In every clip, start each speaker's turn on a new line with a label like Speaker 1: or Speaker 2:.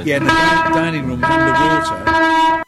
Speaker 1: inside.
Speaker 2: Yeah, and the dining room was underwater.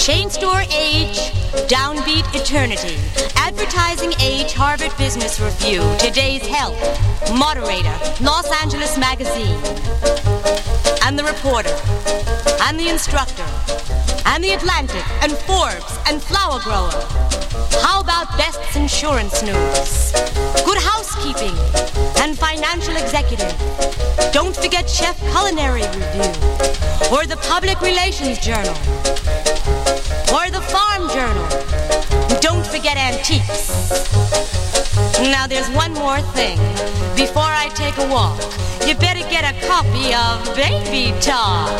Speaker 1: Chain Store Age, Downbeat Eternity, Advertising Age, Harvard Business Review, Today's Health, Moderator, Los Angeles Magazine, and The Reporter, and The Instructor, and The Atlantic, and Forbes, and Flower Grower. How about Best's Insurance News, Good Housekeeping, and Financial Executive? Don't forget Chef Culinary Review, or the Public Relations Journal, or the Farm Journal. Don't forget Antiques. Now there's one more thing. Before I take a walk, you better get a copy of Baby Talk.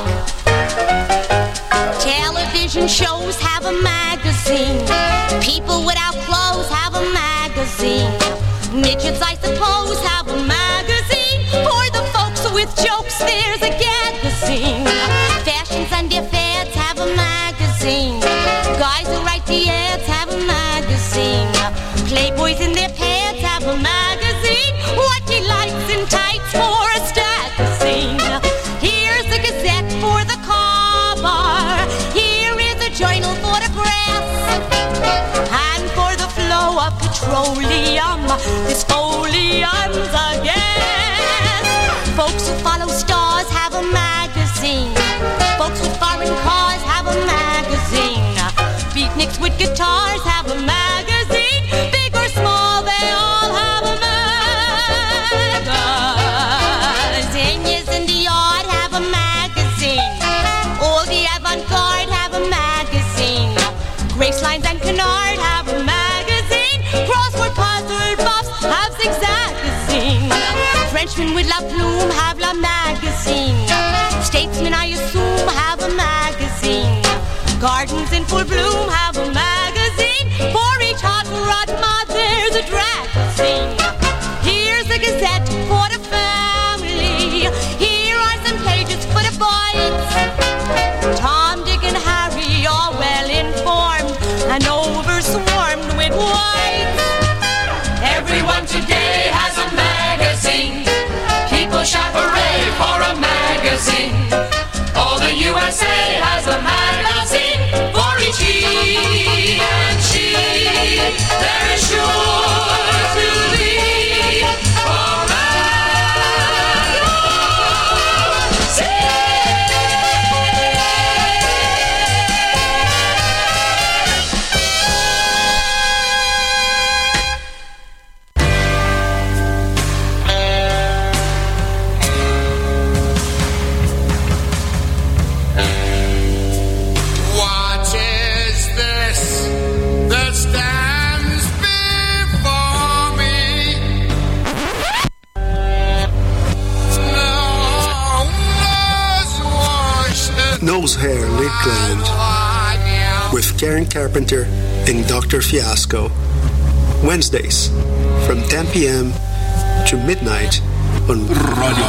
Speaker 1: Television shows have a magazine. People without clothes have a magazine. Midgets, I suppose, have a magazine. For the folks with jokes, there's a magazine. Fashions and their fads have a magazine. Guys who write the ads have a magazine. Playboys in their pants have a magazine. What he likes in tights for a magazine. Here's the Gazette for the car bar. Here is a journal for the press. And for the flow of petroleum, this folium's a guess. Folks who follow stars have a magazine. Folks with foreign cars have a magazine. Beatniks with guitars have a magazine. Big or small, they all have a magazine. Yes, in the yard have a magazine. All the avant-garde have a magazine. Gracelines and Canard have a magazine. Crossword puzzle buffs have Zigzagazine. Frenchmen with La Plume have La Magazine. Statesmen, I assume, have a magazine. Gardens in full bloom have a magazine. For each hot rod mod, there's a magazine. Here's the Gazette for the family. Here are some pages for the boys. Tom, Dick, and Harry are well informed and overswarmed with whites. Everyone today has a magazine. People shout hooray for a magazine. All the USA has a magazine. For each he and she, there is sure to be a magazine.
Speaker 3: Nose Hair Lakeland with Karen Carpenter and Dr. Fiasco. Wednesdays from 10 p.m. to midnight on Radio.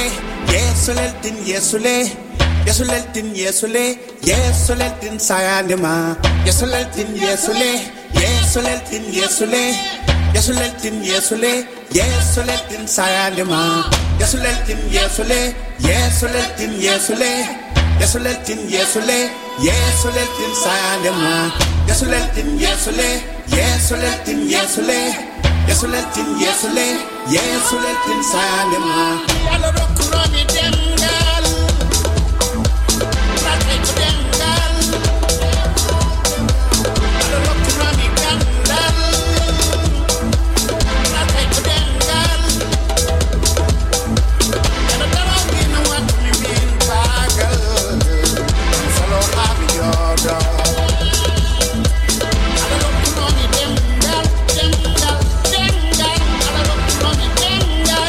Speaker 4: yesuleltin yesule yesuleltin yesule yesuleltin sayandema yesuleltin yesule yesuleltin yesule yesuleltin yesule yesuleltin sayandema yesuleltin yesule yesuleltin yesule yesuleltin yesule yesuleltin sayandema yesuleltin yesule yesuleltin yesule yesuleltin yesule yesuleltin sayandema alorokunomi dengal ratay dengal alorokunomi gandal ratay dengal ana darabina wat mi min bagal solo abi yoda alorokunomi dengal dengal dengal alorokunomi dengal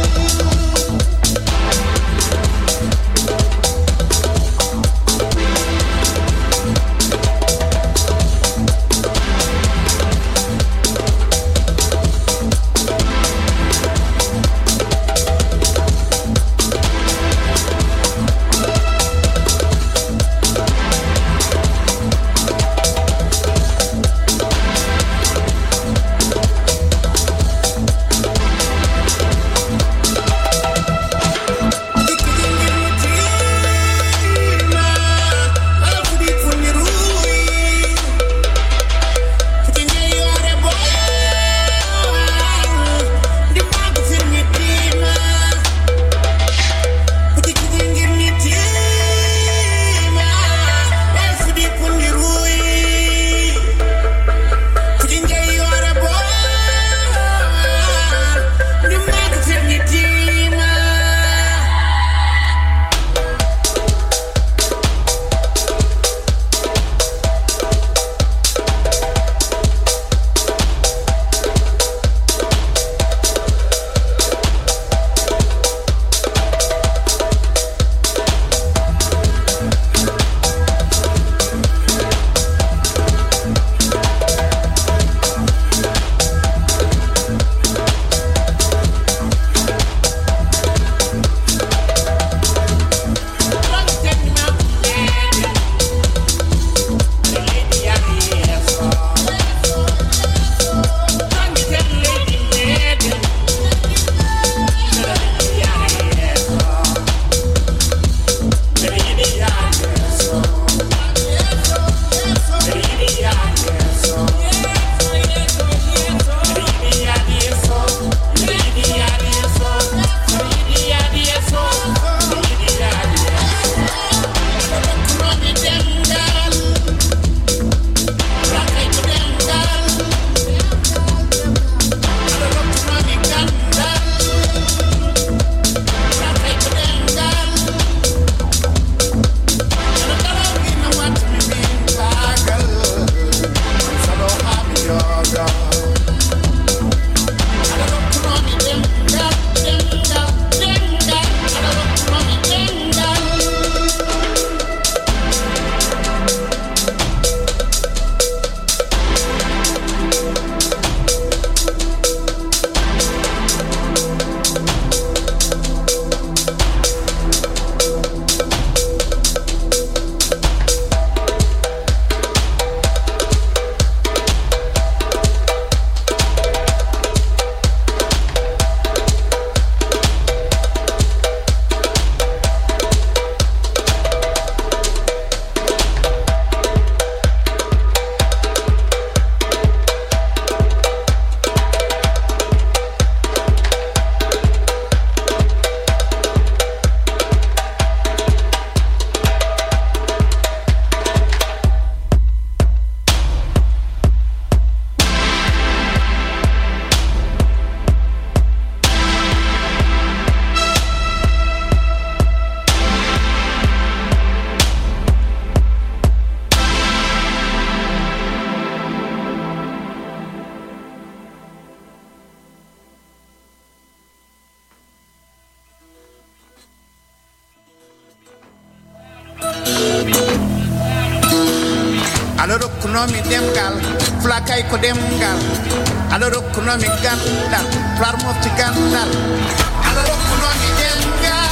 Speaker 5: rokkunomi demgal flakay ko demgal ala rokkunomi gandal flar mofti gandal ala rokkunomi demgal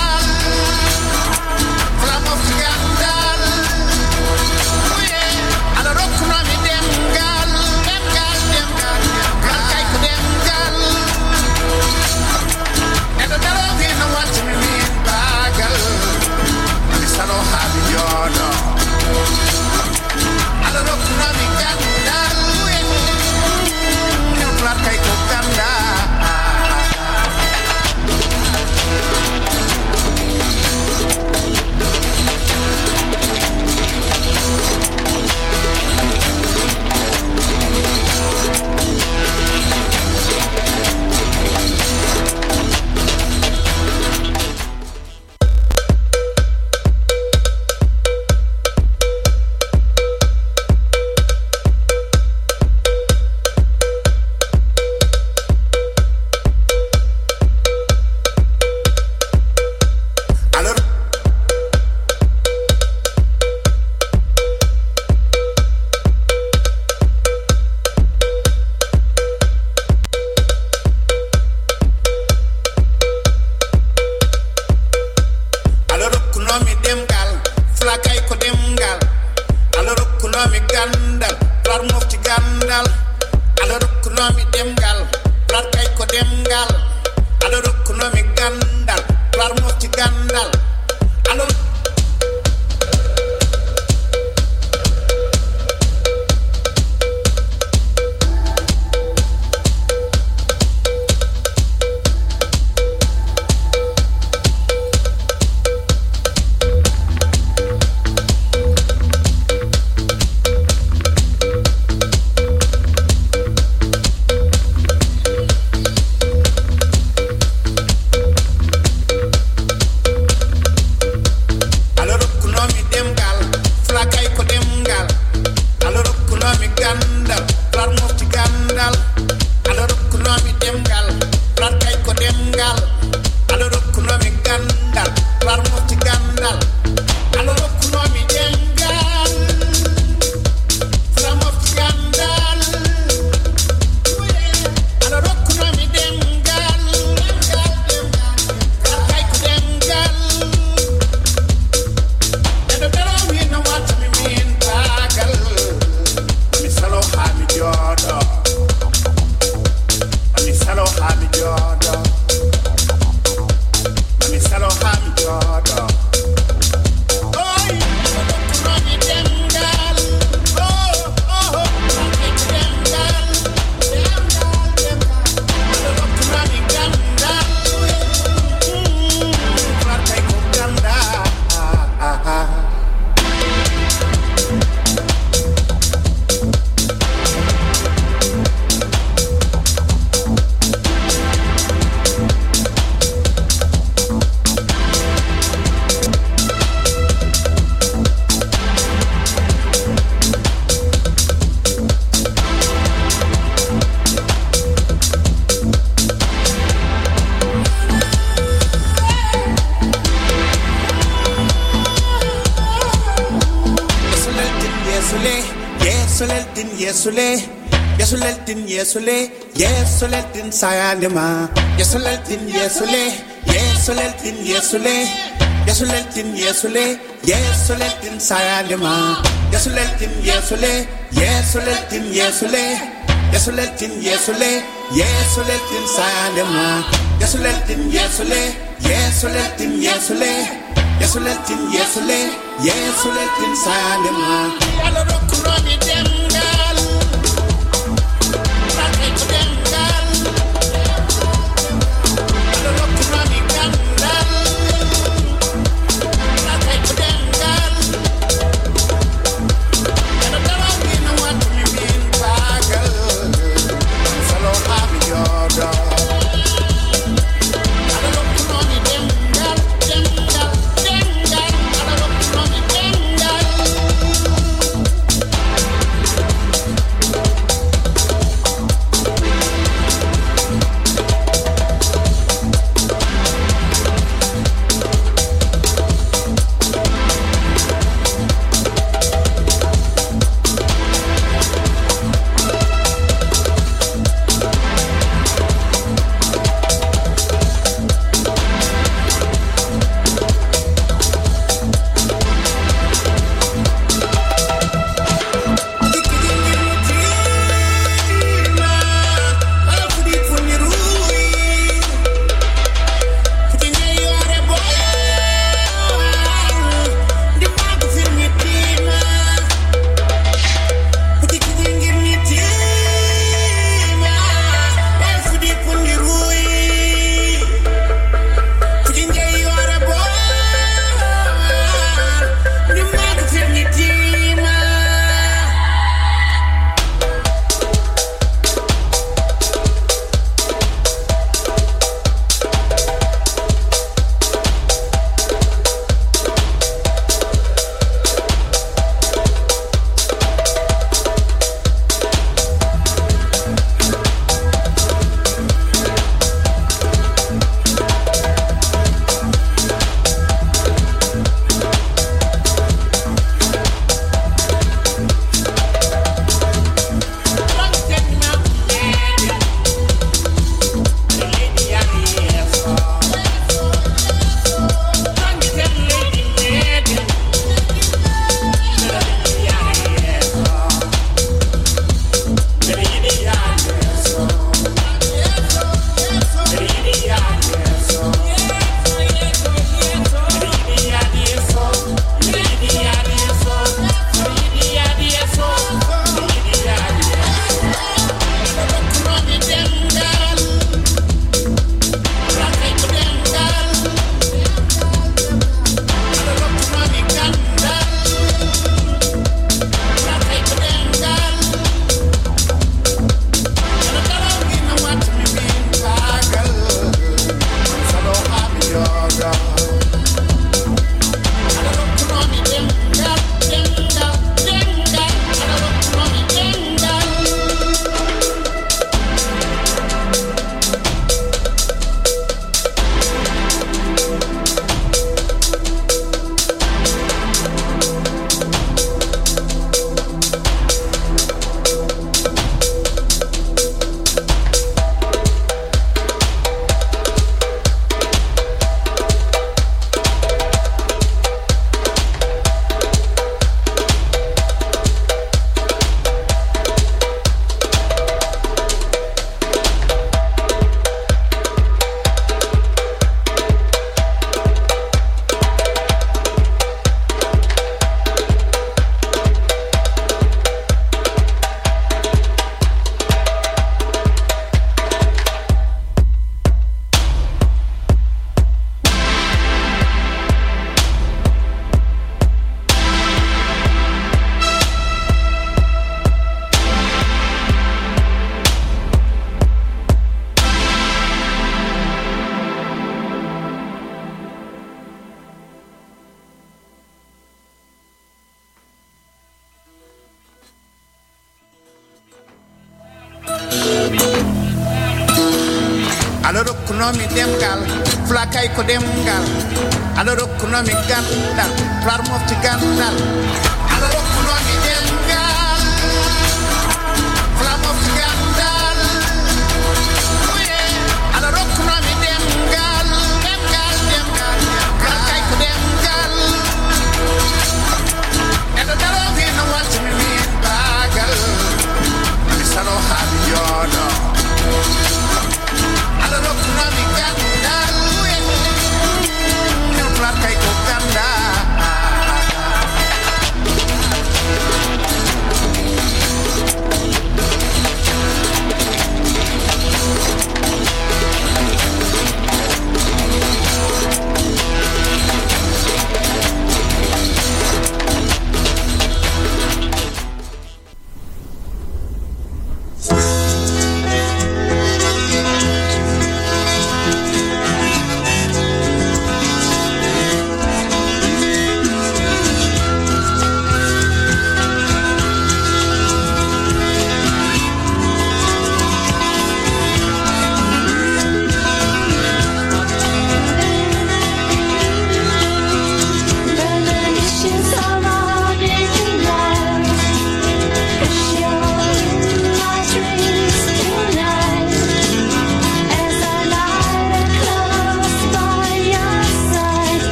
Speaker 5: yesoleltin yesole yesoleltin yesole yesoleltin sayandema yesoleltin yesole yesoleltin yesole yesoleltin yesole yesoleltin sayandema yesoleltin yesole yesoleltin yesole yesoleltin yesole yesoleltin sayandema yesoleltin yesole yesoleltin yesole yesoleltin yesole yesoleltin sayandema aloro kunomi dengal rakay ko dengal aloro kunomi dengal rakay ko dengal ana dara ni wat mi min bagal salo am yoda aloro kunomi dengal dengal dengal aloro kunomi dengal Aloro kunomi demgal flakay ko demgal aloro kunomi gandal flar mofti gandal aloro kunomi demgal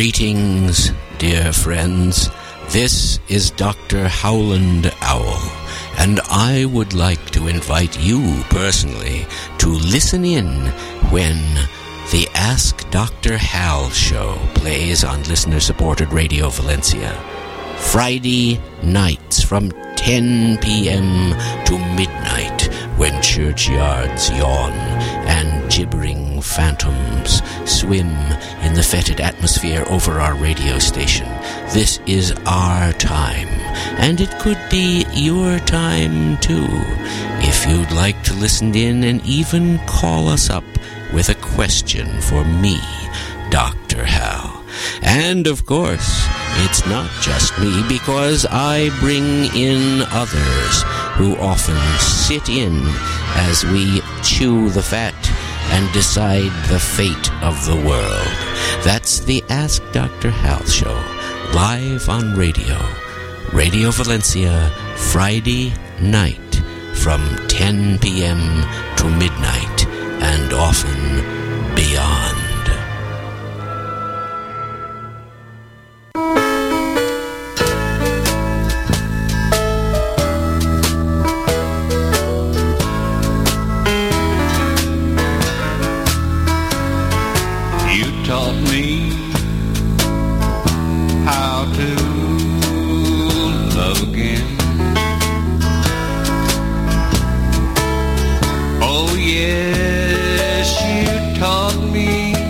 Speaker 6: Greetings, dear friends. This is Dr. Howland Owl, and I would like to invite you personally to listen in when the Ask Dr. Hal show plays on listener-supported Radio Valencia. Friday nights from 10 p.m. to midnight, when churchyards yawn and gibbering phantoms swim in the fetid atmosphere over our radio station. This is our time, and it could be your time too, if you'd like to listen in and even call us up with a question for me, Dr. Hal. And of course, it's not just me, because I bring in others who often sit in as we chew the fat and decide the fate of the world. That's the Ask Dr. Hal show, live on Radio Valencia, Friday night from 10 p.m. to midnight, and often beyond.
Speaker 7: Yes, you taught me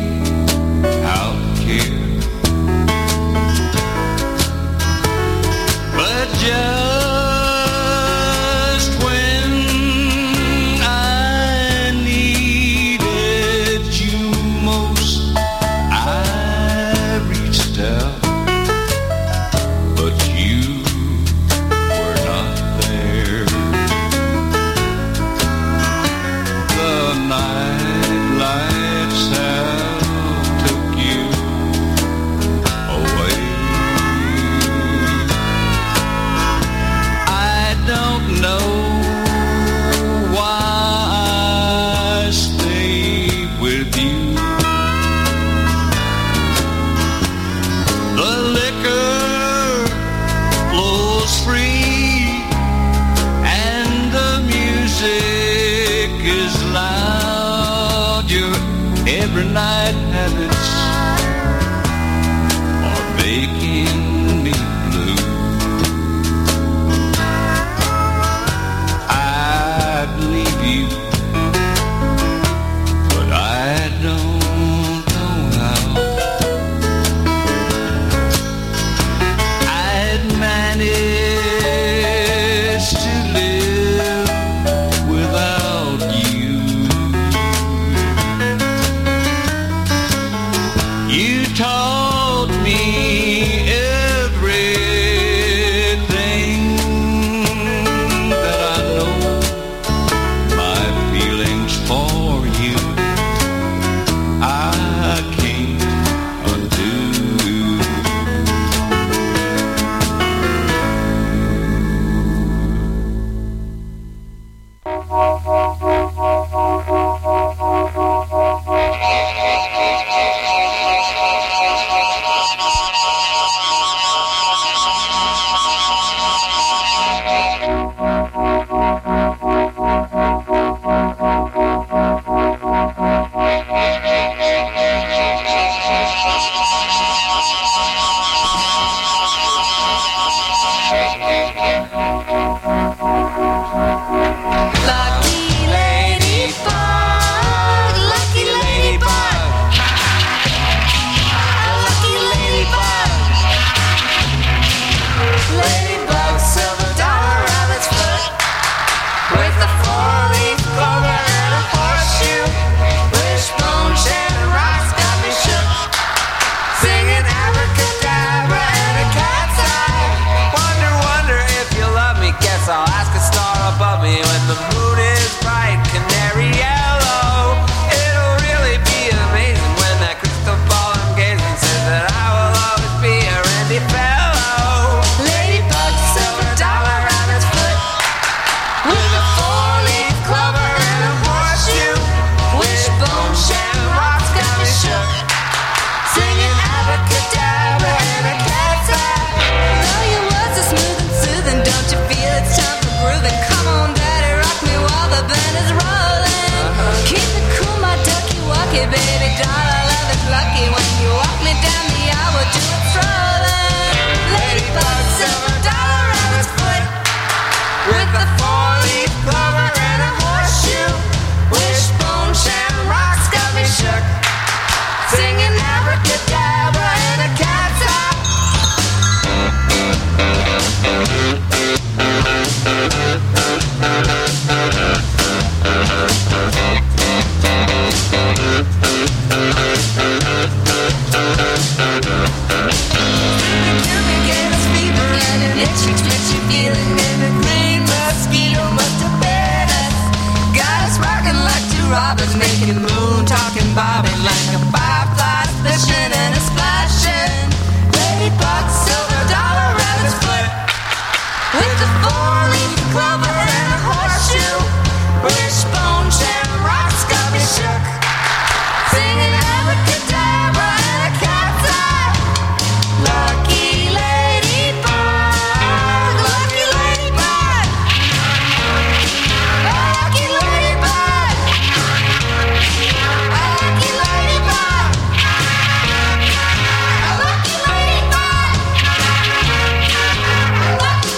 Speaker 7: Itchy, twitchy feeling in the green mosquito must have bit us. Got us rocking like two robbers, making moon, talking, bobbing like a firefly, splishing and a splashing. Ladybug, silver dollar, rabbit's foot, with the four-leaf clover and a horseshoe. Wishbone, shamrocks got me shook, singing abracadabra and a cat's eye. Lucky ladybug, lucky ladybug, lucky ladybug, lucky ladybug, lucky ladybug, lucky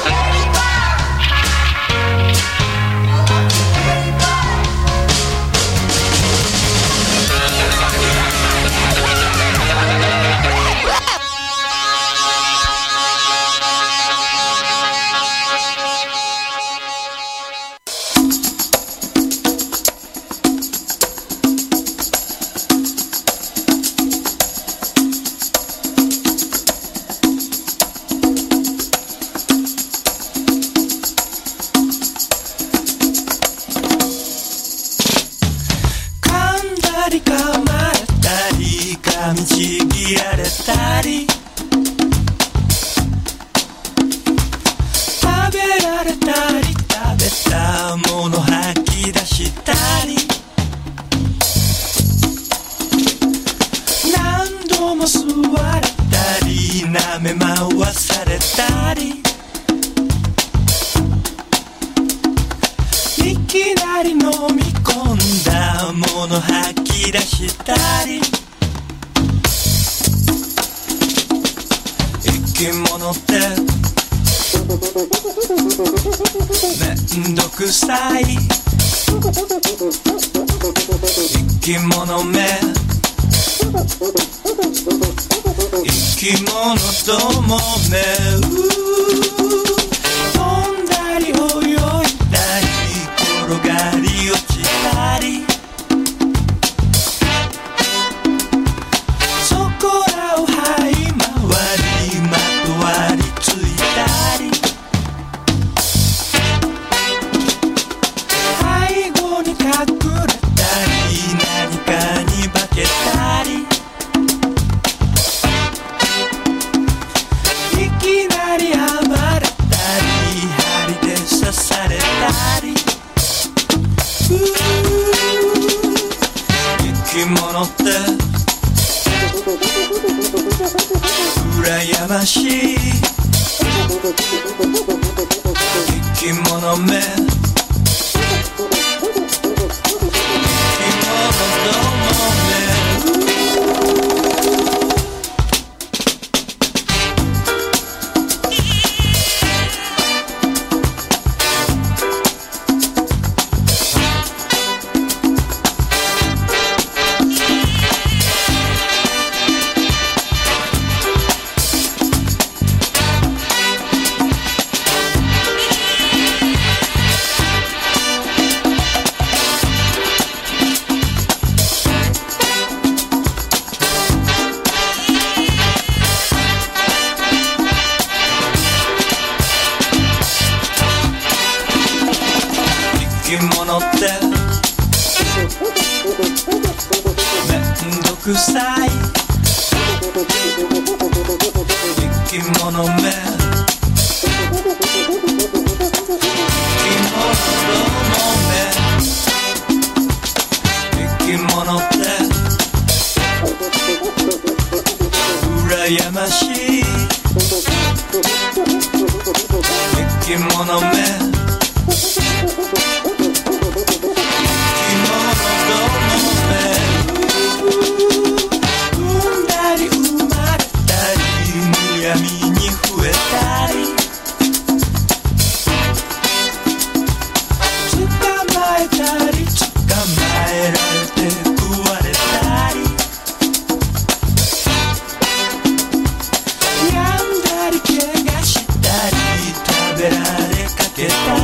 Speaker 8: けた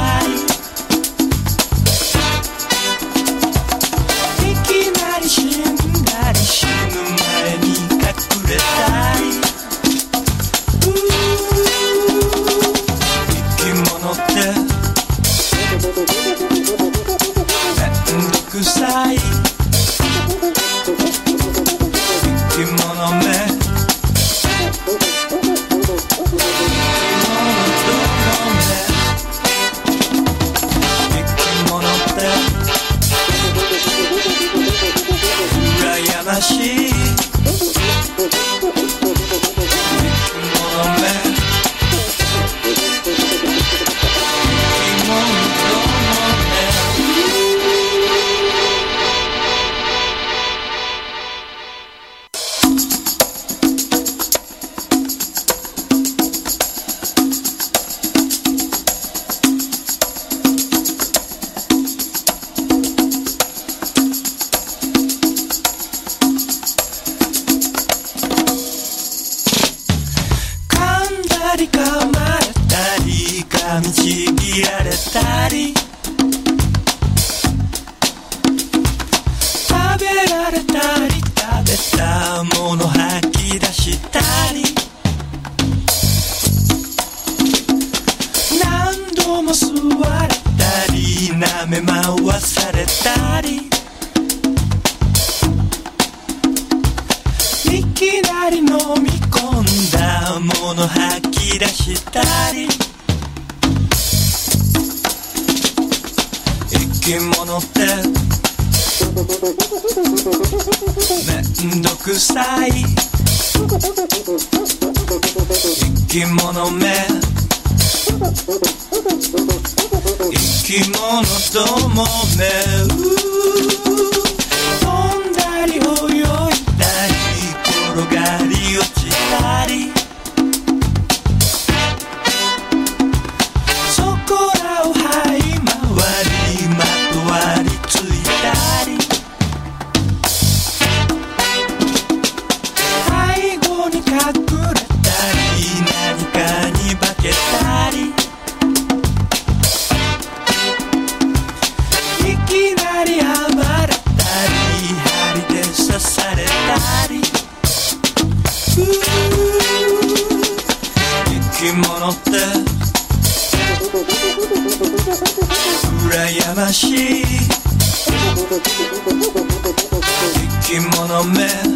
Speaker 8: り噛まれたり噛みちぎられたり食べられたり食べたもの吐き出したり何度も吸われたり舐め回されたりいきなり飲み込んだもの吐き出したり生き物ってめんどくさい生き物め生き物どもめ飛んだり泳いだり転がり落ちたりそこらを這い回りまとわりついたり背後に隠れたり何かに化けたりいきなり暴れたり針で刺されたり生き物って羨ましい生き物め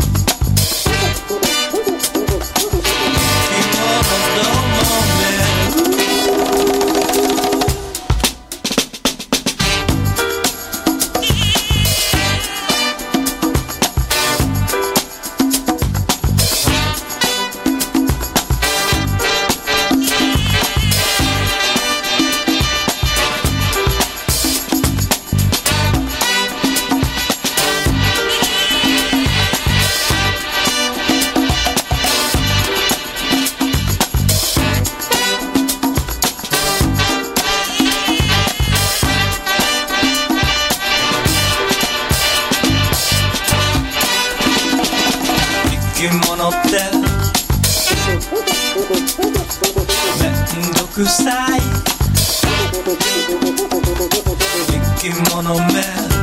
Speaker 8: 生き物どもめくさい生き物め生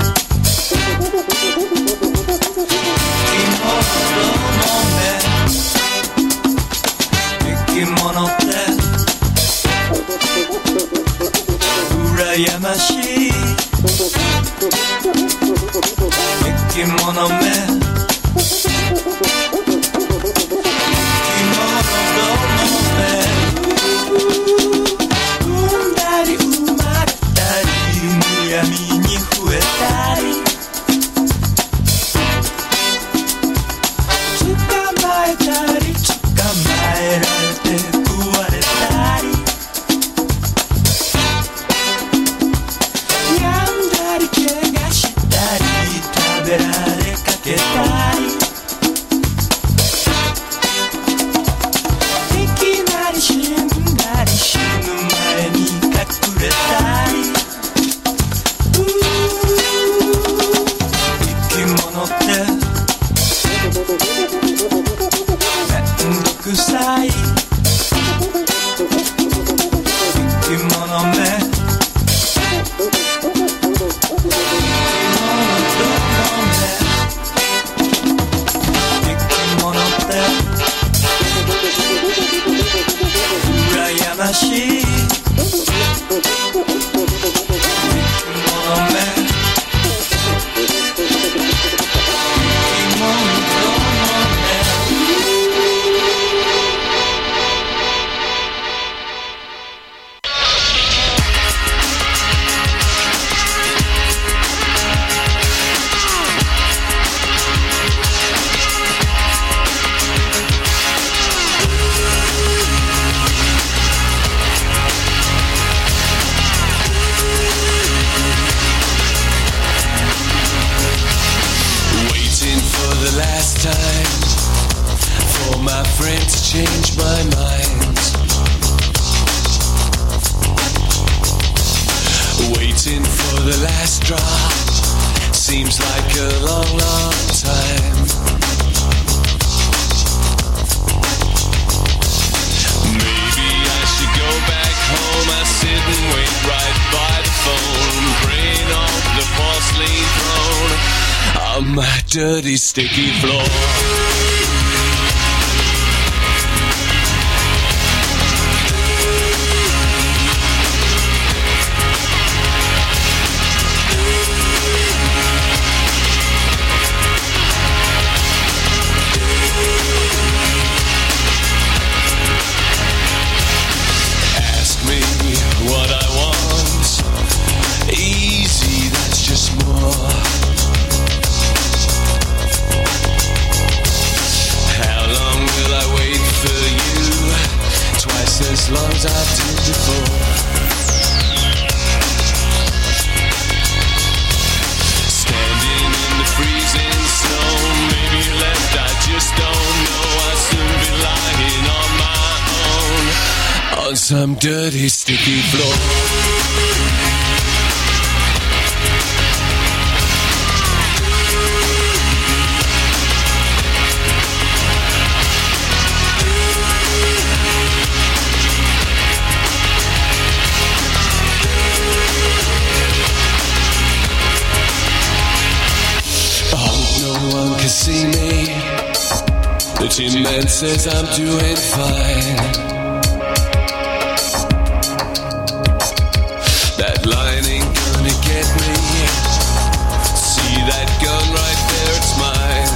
Speaker 8: き物め生き物って羨ましい生き物め闇に増えたり捕まえたり捕まえられて食われたり病んだり怪我したり食べられかけたりいきなり死んだり死ぬ前に隠れたりくさい生き物め生き物って羨ましいChange my mind. Waiting for the last drop seems like a long, long time. Maybe
Speaker 9: on my dirty, sticky floor. What I want, easy, that's just more. How long will I wait for you? Twice as long as I did before. Standing in the freezing snow, maybe you left, I just don't know. I'll soon be lying on my own on some dirty, sticky floor. Oh, no one can see me. The Tin Man says I'm doing fine. That line ain't gonna get me. See that gun right there, it's mine.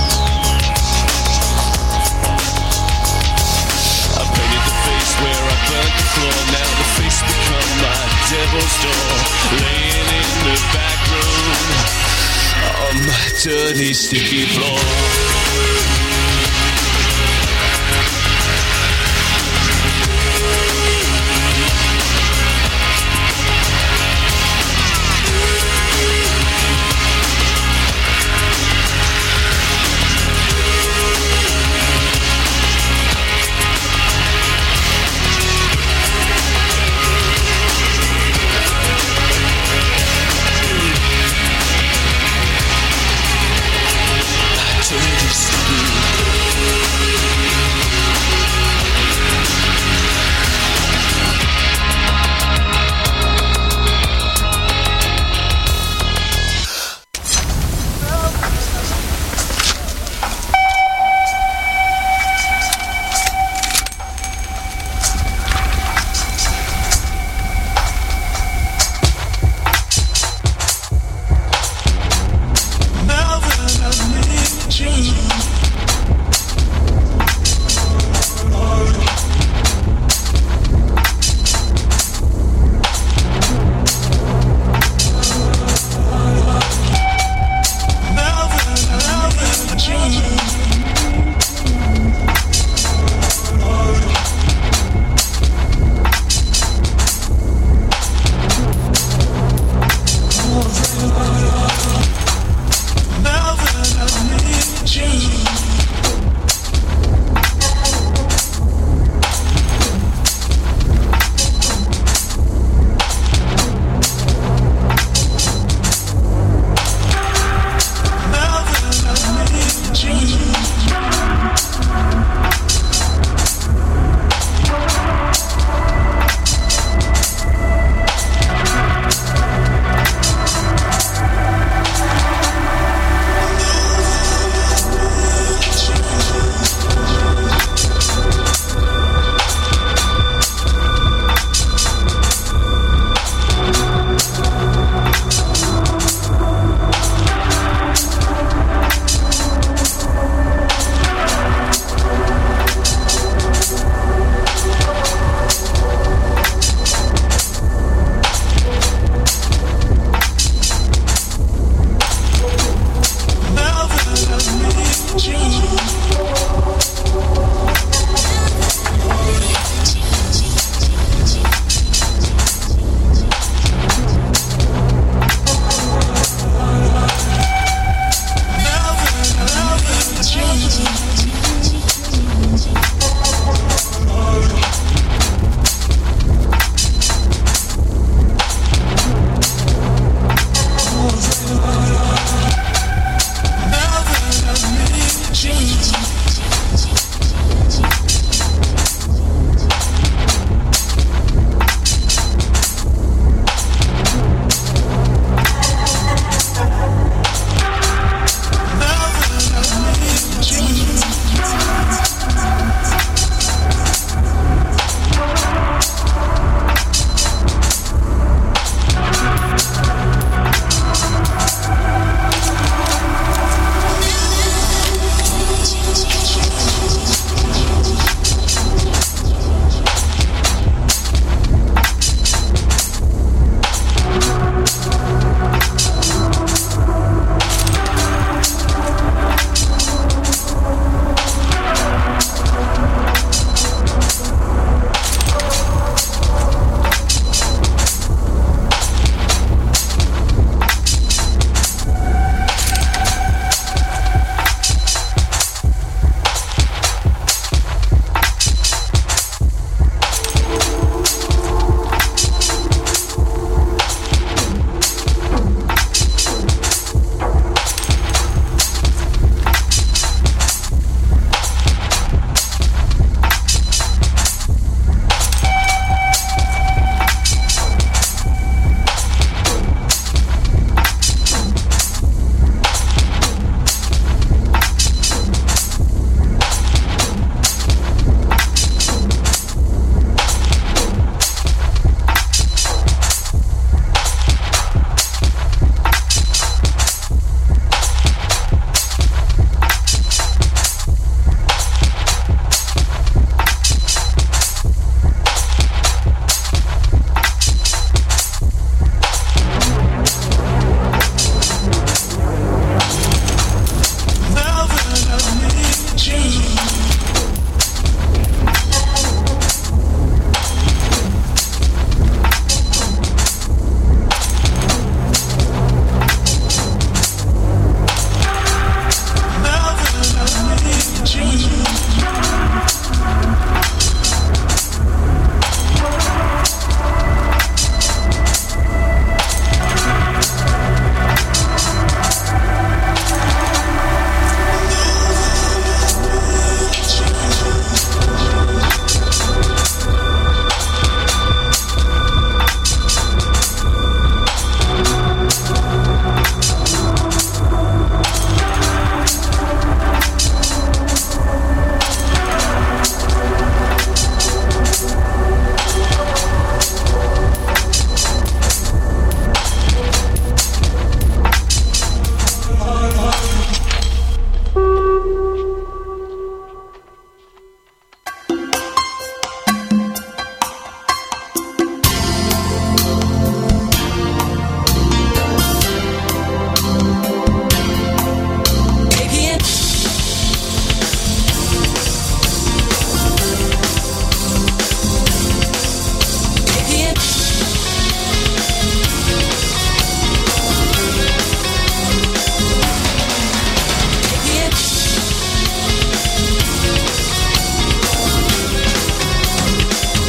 Speaker 9: I painted the face where I burnt the floor. Now the face become my devil's door. Laying in the back room on my dirty, sticky floor.